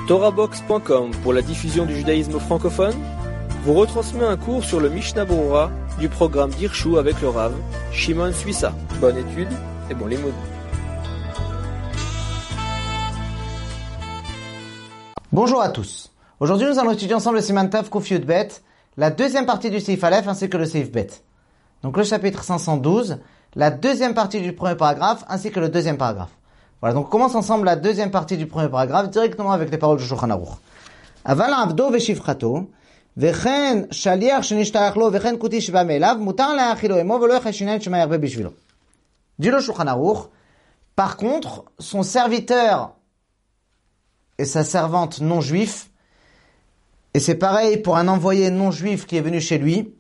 TorahBox.com pour la diffusion du judaïsme francophone vous retransmet un cours sur le Mishnah Berurah du programme d'Hirshu avec le Rav Shimon Suissa. Bonne étude et bon limoud. Bonjour à tous. Aujourd'hui, nous allons étudier ensemble le Siman Tav Kuf Yud Bet, la deuxième partie du Seif Aleph ainsi que le Seif Bet. Donc le chapitre 512, la deuxième partie du premier paragraphe ainsi que le deuxième paragraphe. Voilà, donc on commence ensemble la deuxième partie du premier paragraphe directement avec les paroles du Shulchan Aruch. Aval avdo veshifchato, vechen shaliach shenishtalach lo, vechen kuti sheba me'elav, mutar le'achilo emo, velo yachashinen shema yarbe bishvilo. Dit le Shulchan Aruch, par contre, son serviteur et sa servante non juif, et c'est pareil pour un envoyé non juif qui est venu chez lui,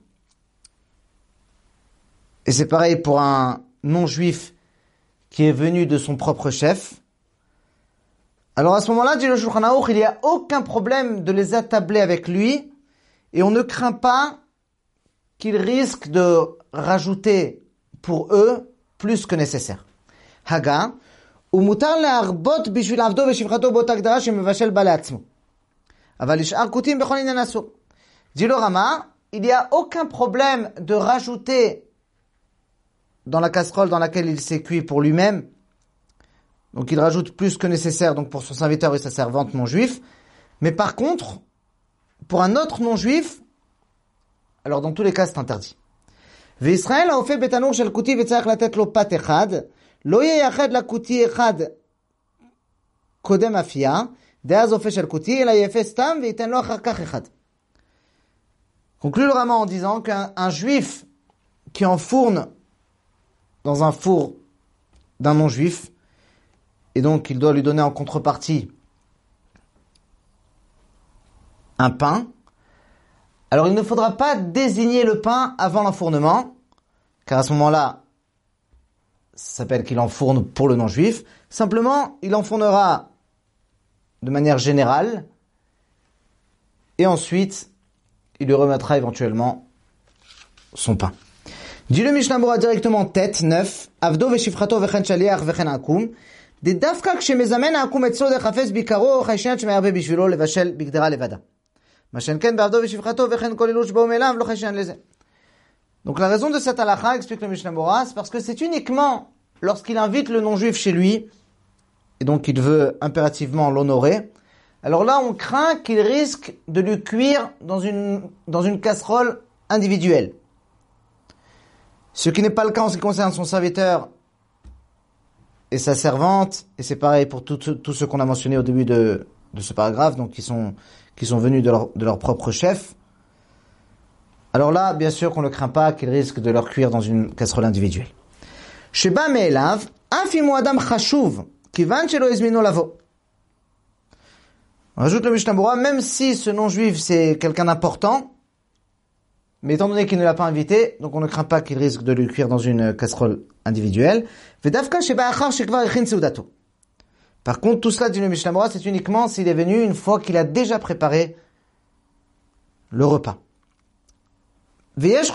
et c'est pareil pour un non juif qui est venu de son propre chef. Alors à ce moment-là, dit le Shulchan Aruch, il n'y a aucun problème de les attabler avec lui, et on ne craint pas qu'il risque de rajouter pour eux plus que nécessaire. Haga, ומותר להרבות בשביל עבדו ושפחתו באותה הגדרה שמבשל בה לעצמו. אבל לשאר כותים בכל עניין אסור. dit le Rama, il n'y a aucun problème de rajouter dans la casserole dans laquelle il s'est cuit pour lui-même. Donc il rajoute plus que nécessaire donc pour son serviteur et sa servante non juif. Mais par contre, pour un autre non juif, alors dans tous les cas c'est interdit. וישראל האופה בתנור של כותי וצריך לתת לו פת אחד, לא ייחד לכותי אחד קודם אפייה, דאז אופה של כותי, אלא יפה סתם וייתן לו אחר כך אחד. Conclut le Rama en disant qu'un juif qui enfourne dans un four d'un non-juif, et donc il doit lui donner en contrepartie un pain, alors il ne faudra pas désigner le pain avant l'enfournement, car à ce moment-là, ça s'appelle qu'il enfourne pour le non-juif. Simplement, il enfournera de manière générale, et ensuite, il lui remettra éventuellement son pain. Dit le Mishnah Berurah directement tête 9, Avdo veshifchato vechen shaliach vechen akum, de dafka kshemezamen akum etzlo dechafes bikaro chayshnet shmeyarbe bishvilo levashel bigdera levada. Mashen ken beavdo veshifchato vechen kol ilush bo melav lo chayshen leze. Donc la raison de cette halakha, explique le Mishnah Berurah, c'est parce que c'est uniquement lorsqu'il invite le non-juif chez lui, et donc il veut impérativement l'honorer, alors là on craint qu'il risque de lui cuire dans une casserole individuelle. Ce qui n'est pas le cas en ce qui concerne son serviteur et sa servante, et c'est pareil pour tout ce qu'on a mentionné au début de ce paragraphe, donc qui sont venus de leur propre chef. Alors là, bien sûr qu'on ne craint pas qu'il risque de leur cuire dans une casserole individuelle. Sheba me'elav, afimu adam chashuv, kivan shelo izminu lavo. Rajoute le Mishnah Berurah, même si ce non-juif c'est quelqu'un d'important, mais étant donné qu'il ne l'a pas invité, donc on ne craint pas qu'il risque de lui cuire dans une casserole individuelle. Par contre, tout cela, dit le Mishnah Berurah, c'est uniquement s'il est venu une fois qu'il a déjà préparé le repas. Il y a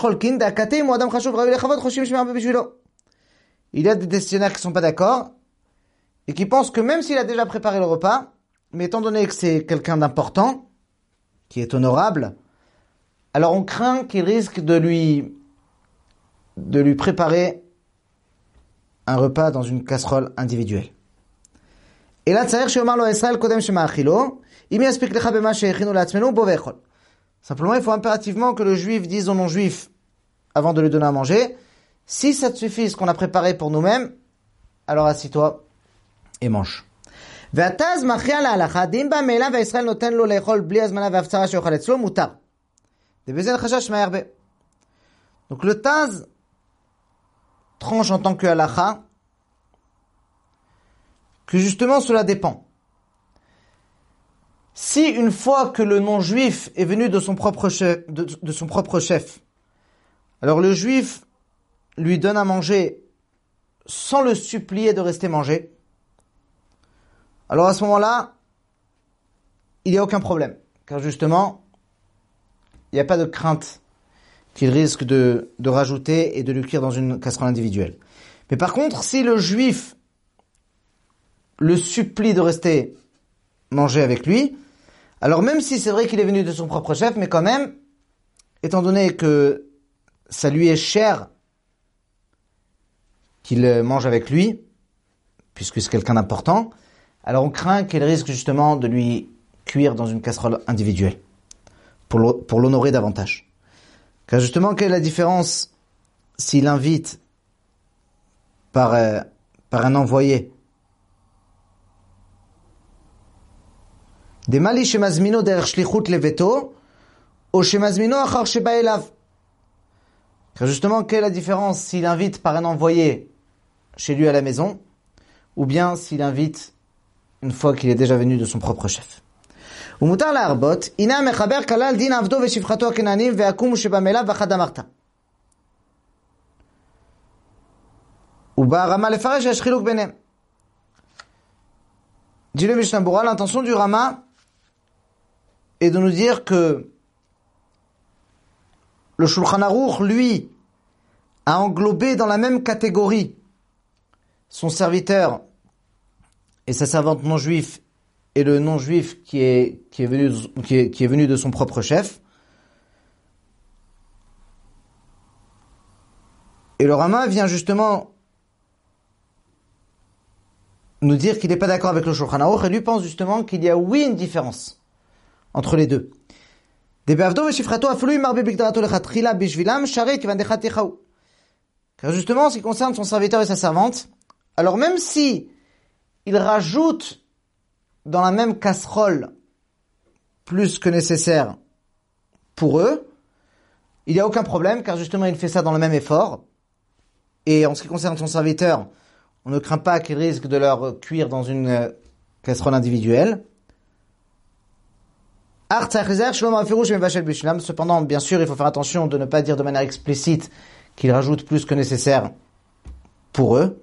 des décisionnaires qui ne sont pas d'accord et qui pensent que même s'il a déjà préparé le repas, mais étant donné que c'est quelqu'un d'important, qui est honorable, alors on craint qu'il risque de lui préparer un repas dans une casserole individuelle. Et là, simplement, il faut impérativement que le juif dise au non-juif, avant de lui donner à manger, si ça te suffit ce qu'on a préparé pour nous-mêmes, alors assis-toi et mange. Donc le Taz tranche en tant que halakha que justement cela dépend. Si une fois que le non-juif est venu de son propre chef, alors le juif lui donne à manger sans le supplier de rester manger, alors à ce moment-là, il n'y a aucun problème. Car justement, il n'y a pas de crainte qu'il risque de rajouter et de lui cuire dans une casserole individuelle. Mais par contre, si le juif le supplie de rester manger avec lui, Alors même si c'est vrai qu'il est venu de son propre chef, mais quand même, étant donné que ça lui est cher qu'il mange avec lui, puisque c'est quelqu'un d'important, alors on craint qu'il risque justement de lui cuire dans une casserole individuelle, pour l'honorer davantage. Car justement, quelle est la différence s'il invite par un envoyé des mali shemazmino derech shlichut leveto ou shemazmino achar sheba elav. Car justement, quelle est la différence s'il invite par un envoyé chez lui à la maison, ou bien s'il invite une fois qu'il est déjà venu de son propre chef. ומותר להרבות, הנה המחבר כלל דין עבדו ושפחתו הכנענים והקום שבמליו ואחד אמרת. ובא רמה לפרש יש חילוק ביניהם. Dit le Mishnah Berurah, l'intention du Rama est de nous dire que le Shulchan Aruch, lui, a englobé dans la même catégorie son serviteur et sa servante non-juif et le non-juif qui est venu de son propre chef. Et le Rama vient justement nous dire qu'il n'est pas d'accord avec le Shulchan Aruch et lui pense justement qu'il y a oui une différence entre les deux. Car justement, en ce qui concerne son serviteur et sa servante, alors même si il rajoute dans la même casserole plus que nécessaire pour eux, il n'y a aucun problème, car justement il fait ça dans le même effort. Et en ce qui concerne son serviteur, on ne craint pas qu'il risque de leur cuire dans une casserole individuelle. Cependant, bien sûr, il faut faire attention de ne pas dire de manière explicite qu'il rajoute plus que nécessaire pour eux.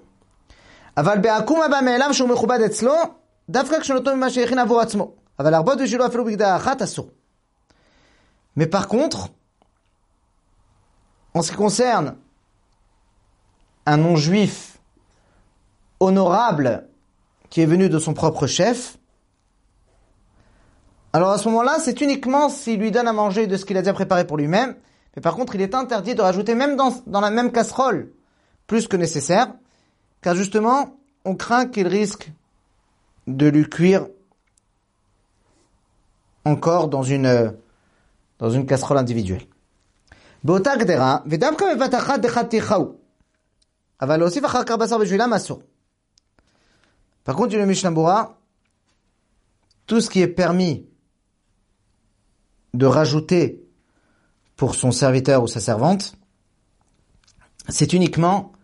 Mais par contre, en ce qui concerne un non-juif honorable qui est venu de son propre chef, alors à ce moment-là, c'est uniquement s'il lui donne à manger de ce qu'il a déjà préparé pour lui-même, mais par contre, il est interdit de rajouter même dans la même casserole plus que nécessaire, car justement, on craint qu'il risque de lui cuire encore dans une casserole individuelle. Par contre, dit le Mishnah Berurah, tout ce qui est permis de rajouter pour son serviteur ou sa servante, c'est uniquement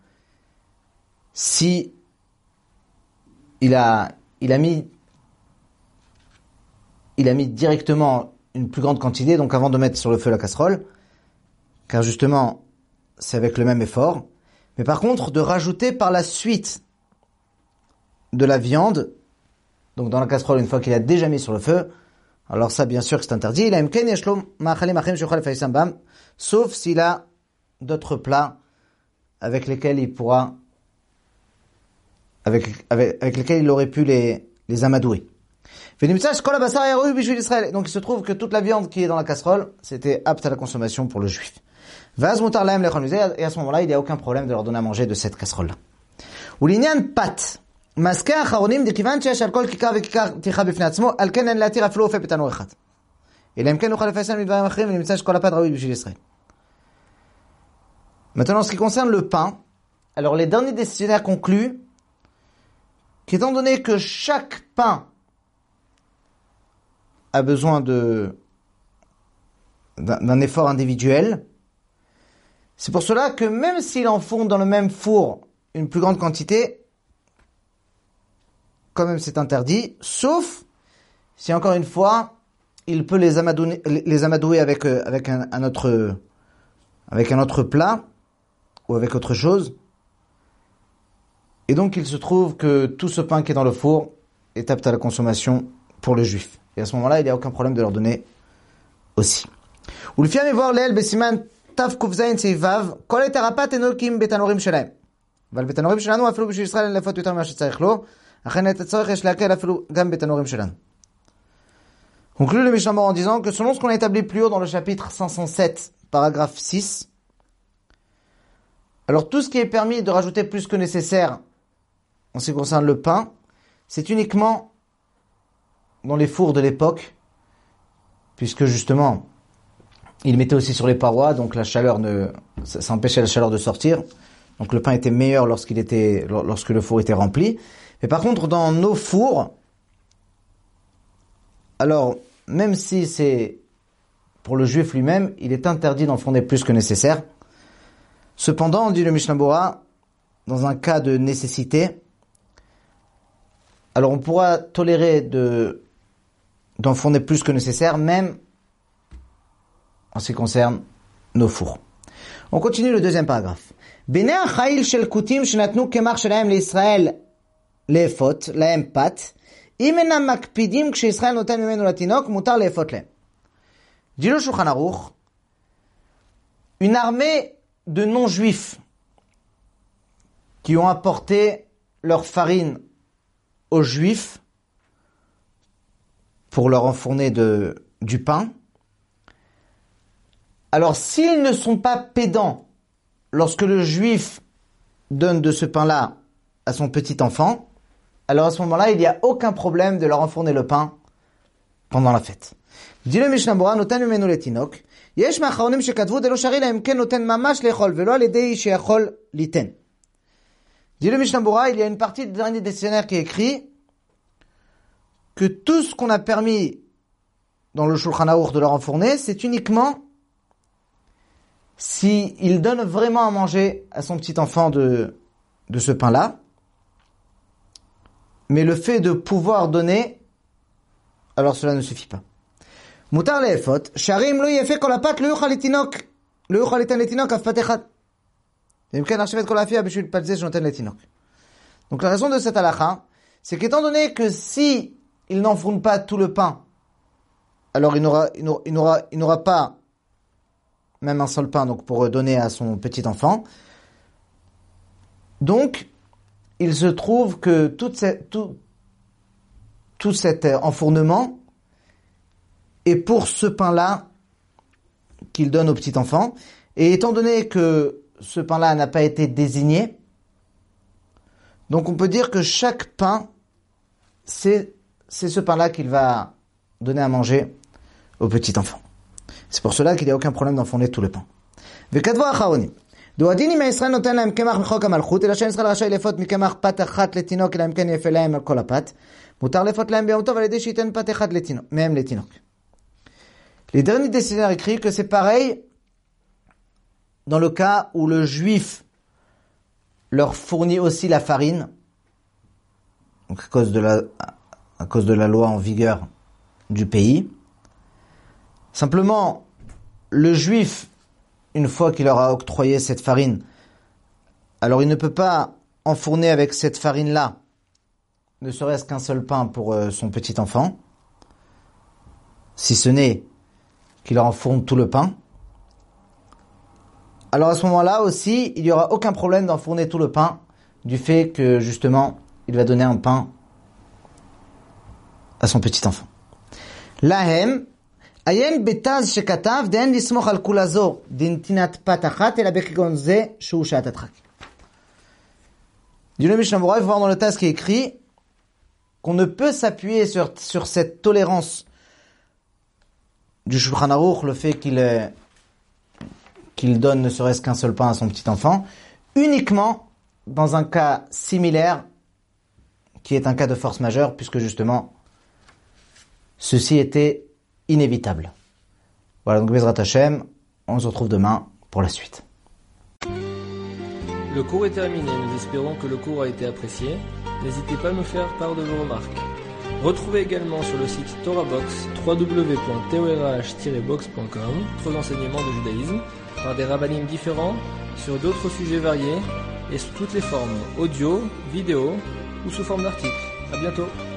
si il a mis directement une plus grande quantité, donc avant de mettre sur le feu la casserole, car justement, c'est avec le même effort. Mais par contre, de rajouter par la suite de la viande, donc dans la casserole une fois qu'il a déjà mis sur le feu, alors ça bien sûr que c'est interdit. Sauf s'il a d'autres plats avec lesquels il pourra, avec lesquels il aurait pu les amadouer. Donc il se trouve que toute la viande qui est dans la casserole, c'était apte à la consommation pour le juif. Et à ce moment-là, il n'y a aucun problème de leur donner à manger de cette casserole-là. Maintenant, en ce qui concerne le pain, alors les derniers décisionnaires concluent qu'étant donné que chaque pain a besoin d'un effort individuel, c'est pour cela que même s'il enfourne dans le même four une plus grande quantité, quand même c'est interdit, sauf si encore une fois, il peut les amadouer avec un autre plat ou avec autre chose. Et donc il se trouve que tout ce pain qui est dans le four est apte à la consommation pour le juif. Et à ce moment-là, il n'y a aucun problème de leur donner aussi. Ou le fiam voir l'el besiman tav kufzain seivav kol etarapat enokim betanorim shelaim. אבל בתנורים שלנו אפילו בשביל ישראל אין לפות יותר ממה שצריך לו, אכן את הצורך יש להקל אפילו גם בתנורים שלנו. Conclut le Mishnah Berurah en disant que selon ce qu'on a établi plus haut dans le chapitre 507, paragraphe 6, alors tout ce qui est permis de rajouter plus que nécessaire en ce qui concerne le pain, c'est uniquement dans les fours de l'époque, puisque justement, il mettait aussi sur les parois, donc la chaleur ça empêchait la chaleur de sortir. Donc le pain était meilleur lorsque le four était rempli. Mais par contre, dans nos fours, alors, même si c'est pour le juif lui-même, il est interdit d'enfourner plus que nécessaire. Cependant, dit le Mishnah Berurah, dans un cas de nécessité, alors on pourra tolérer d'enfourner plus que nécessaire, même en ce qui concerne nos fours. On continue le deuxième paragraphe. Bnei ha'chayil shel kutim shenatnu kemach shelahem leIsraël le'efot lahem pat, im enam makpidim ksheIsraël noten mimenu latinok mutar le'efot lahem. Dit le Shulchan Aruch, une armée de non-juifs qui ont apporté leur farine aux juifs pour leur enfourner du pain. Alors, s'ils ne sont pas pédants lorsque le juif donne de ce pain-là à son petit enfant, alors à ce moment-là, il n'y a aucun problème de leur enfourner le pain pendant la fête. Dit le Mishnah Berurah, noten mimenu letinok, yesh ma'acharonim shekatvu delo shari lahem ken noten mamash lechol velo al yedei sheyachol liten. Dit le Mishnah Berurah, il y a une partie du dernier décisionnaire qui écrit que tout ce qu'on a permis dans le Shulchan Aruch de leur enfourner, c'est uniquement si il donne vraiment à manger à son petit enfant de ce pain-là. Mais le fait de pouvoir donner, alors cela ne suffit pas. Mutar le'efot, sharim lo yefe kol apat lo yuchal letinok, lo yuchal liten letinok af pat echad. Donc la raison de cette halakha, c'est qu'étant donné que si il n'enfourne pas tout le pain, alors il n'aura pas même un seul pain donc pour donner à son petit enfant. Donc il se trouve que tout cet enfournement est pour ce pain-là qu'il donne au petit enfant. Et étant donné que ce pain-là n'a pas été désigné, donc on peut dire que chaque pain, c'est ce pain-là qu'il va donner à manger au petit enfant. C'est pour cela qu'il n'y a aucun problème d'enfourner tout le pain. וכתבו האחרונים, דו הדין אם ישראל נותן להם קמח מחוק המלכות, אלא שאין ישראל רשאי לפות מקמח פת אחת לתינוק, אלא אם כן יפה להם על כל הפת, מותר לפות להם ביום טוב על ידי שייתן פת אחד מהם לתינוק. Les derniers décisionnaires écrivent que c'est pareil dans le cas où le juif leur fournit aussi la farine, donc à cause de la loi en vigueur du pays. Simplement, le juif, une fois qu'il leur a octroyé cette farine, alors il ne peut pas enfourner avec cette farine-là, ne serait-ce qu'un seul pain pour son petit enfant, si ce n'est qu'il leur enfourne tout le pain. Alors à ce moment-là aussi, il n'y aura aucun problème d'enfourner tout le pain, du fait que justement, il va donner un pain à son petit enfant. Lahem, ayen betaz shekatav d'en lismoch al kulazo d'intinat patachat et la bekigon ze shu shatatrak. Dit le Mishnah Berurah, il faut voir dans le tas qui est écrit qu'on ne peut s'appuyer sur cette tolérance du Shulchan Aruch, le fait qu'il donne ne serait-ce qu'un seul pain à son petit enfant, uniquement dans un cas similaire, qui est un cas de force majeure, puisque justement, ceci était inévitable. Voilà, donc Bezrat Hashem, on se retrouve demain pour la suite. Le cours est terminé, nous espérons que le cours a été apprécié. N'hésitez pas à nous faire part de vos remarques. Retrouvez également sur le site TorahBox www.torah-box.com d'autres enseignements de judaïsme par des rabbinim différents sur d'autres sujets variés et sous toutes les formes, audio, vidéo ou sous forme d'articles. À bientôt.